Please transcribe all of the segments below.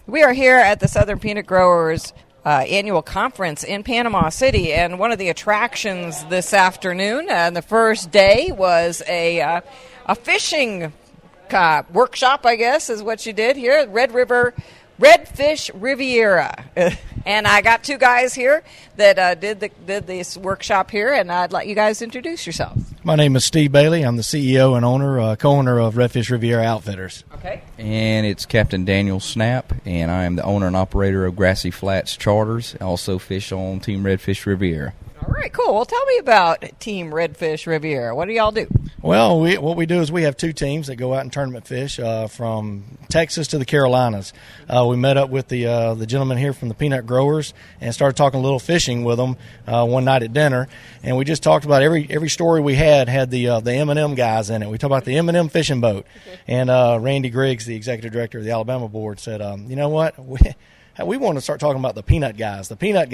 We are here at the Southern Peanut Growers annual conference in Panama City, and one of the attractions this afternoon and the first day was a fishing workshop, I guess, is what you did here at Redfish Riviera. And I got two guys here that did this workshop here, and I'd let you guys introduce yourselves. My name is Steve Bailey. I'm the CEO and co-owner of Redfish Riviera Outfitters. Okay. And it's Captain Daniel Snap, and I am the owner and operator of Grassy Flats Charters. I also fish on Team Redfish Riviera. All right, cool. Well, tell me about Team Redfish Riviera. What do y'all do? Well, what we do is we have two teams that go out and tournament fish from Texas to the Carolinas. We met up with the gentleman here from the Peanut Growers and started talking a little fishing with them one night at dinner. And we just talked about every story we had the M&M guys in it. We talked about the M&M fishing boat. And Randy Griggs, the executive director of the Alabama board, said, you know what? We want to start talking about the peanut guys.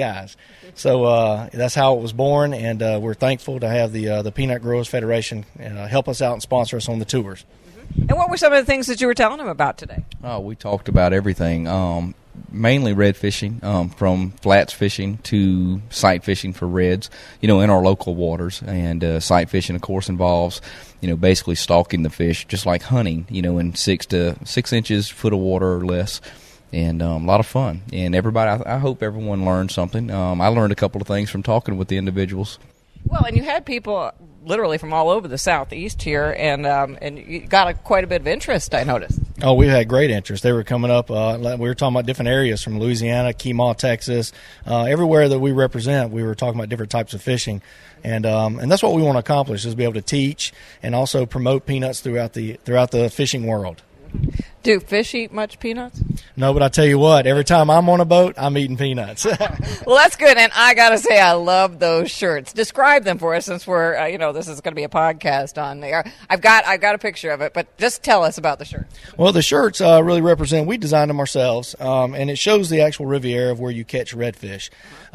So that's how it was born, and we're thankful to have the Peanut Growers Federation help us out and sponsor us on the tours. Mm-hmm. And what were some of the things that you were telling them about today? Oh, we talked about everything, mainly red fishing, from flats fishing to sight fishing for reds, in our local waters. And sight fishing, of course, involves, basically stalking the fish, just like hunting, in 6 inches, foot of water or less. And a lot of fun. And everybody, I hope everyone learned something. I learned a couple of things from talking with the individuals. Well, and you had people literally from all over the southeast here, and you got quite a bit of interest, I noticed. Oh, we had great interest. They were coming up. We were talking about different areas from Louisiana, Kemah, Texas. Everywhere that we represent, we were talking about different types of fishing. And that's what we want to accomplish, is be able to teach and also promote peanuts throughout the fishing world. Do fish eat much peanuts? No, but I tell you what, every time I'm on a boat, I'm eating peanuts. Well, that's good, and I got to say I love those shirts. Describe them for us, since we're, this is going to be a podcast on there. I've got a picture of it, but just tell us about the shirts. Well, the shirts really represent, we designed them ourselves, and it shows the actual Riviera of where you catch redfish.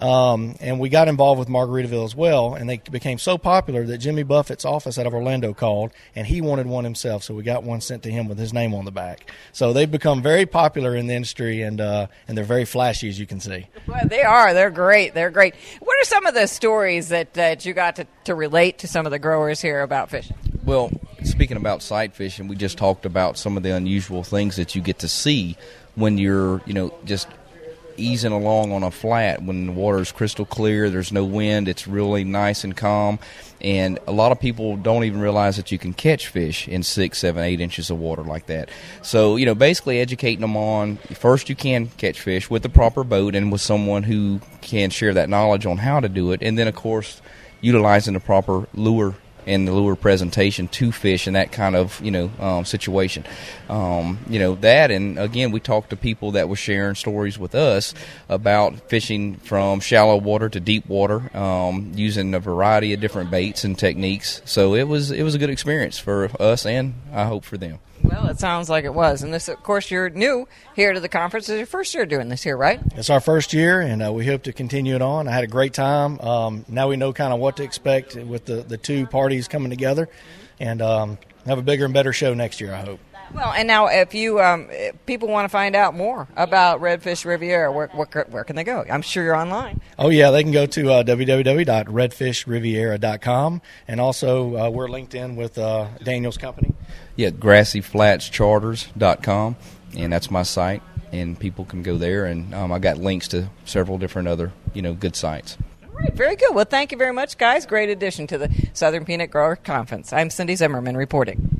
And we got involved with Margaritaville as well, and they became so popular that Jimmy Buffett's office out of Orlando called, and he wanted one himself, so we got one sent to him with his name on the back. So they've become very popular in the industry, and they're very flashy, as you can see. Well, they are. They're great. They're great. What are some of the stories that you got to relate to some of the growers here about fishing? Well, speaking about sight fishing, we just talked about some of the unusual things that you get to see when you're, just easing along on a flat when the water is crystal clear, there's no wind, it's really nice and calm. And a lot of people don't even realize that you can catch fish in 6, 7, 8 inches of water like that. So, basically educating them on, first you can catch fish with the proper boat and with someone who can share that knowledge on how to do it. And then, of course, utilizing the proper lure and the lure presentation to fish in that kind of, situation. That, and again, we talked to people that were sharing stories with us about fishing from shallow water to deep water, using a variety of different baits and techniques. So it was a good experience for us, and I hope for them. Well, it sounds like it was. And this, of course, you're new here to the conference. It's your first year doing this here, right? It's our first year, and we hope to continue it on. I had a great time. Now we know kind of what to expect with the two parties coming together, and have a bigger and better show next year, I hope. Well, and now if you if people want to find out more about Redfish Riviera, where can they go? I'm sure you're online. Oh, yeah, they can go to www.redfishriviera.com, and also we're linked in with Daniel's company. Yeah, grassyflatscharters.com, and that's my site, and people can go there, and I got links to several different other, good sites. All right, very good. Well, thank you very much, guys. Great addition to the Southern Peanut Grower Conference. I'm Cindy Zimmerman reporting.